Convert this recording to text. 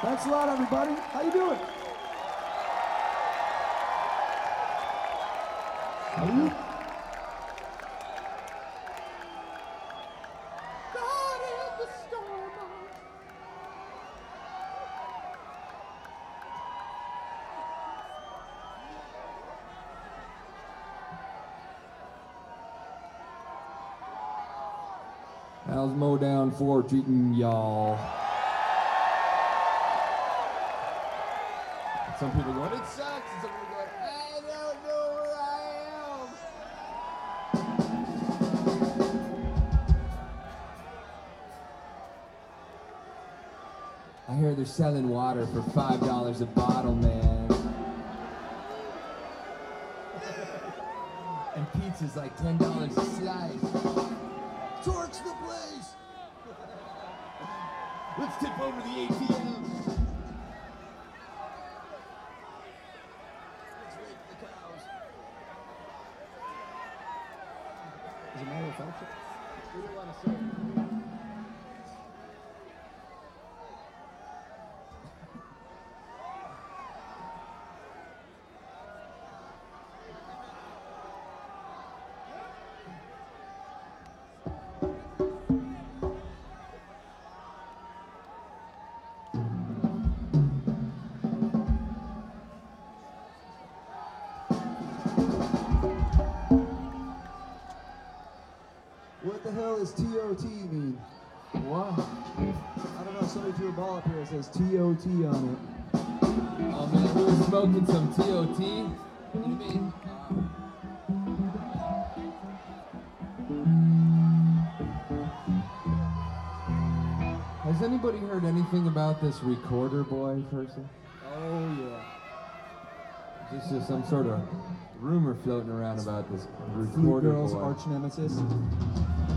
Thanks a lot, everybody. How you doing? How are you? How's Modown 4 treating y'all? Some people going, it sucks, and some people going, I don't know where I am. I hear they're selling water for $5 a bottle, man. And pizza's like $10 a slice. Torch the place! Let's tip over the ATM. Let's rape the cows. Is it matter of fact? We don't want to say. What the hell does TOT mean? What? I don't know, somebody threw a ball up here that says TOT on it. Oh man, we were smoking some TOT. What do you mean? Has anybody heard anything about this recorder boy person? Oh, yeah. Just some sort of rumor floating around about this Flute recorder Girl's boy. arch nemesis.